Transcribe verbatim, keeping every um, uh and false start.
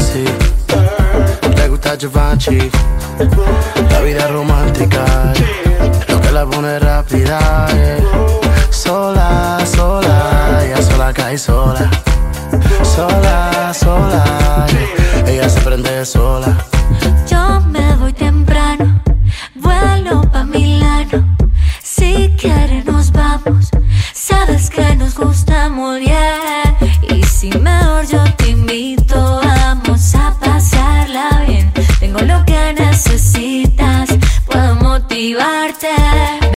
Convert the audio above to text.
así. Le gusta Givenchy, la vida romántica, eh, lo que la pone rápida, eh. Sola, sola, ella sola cae sola. Sola, sola, eh, ella se prende sola. Yo me voy temprano, vuelo pa' Milano. Si quieres nos vamos, sabes que nos gustamos, yeah. Y si me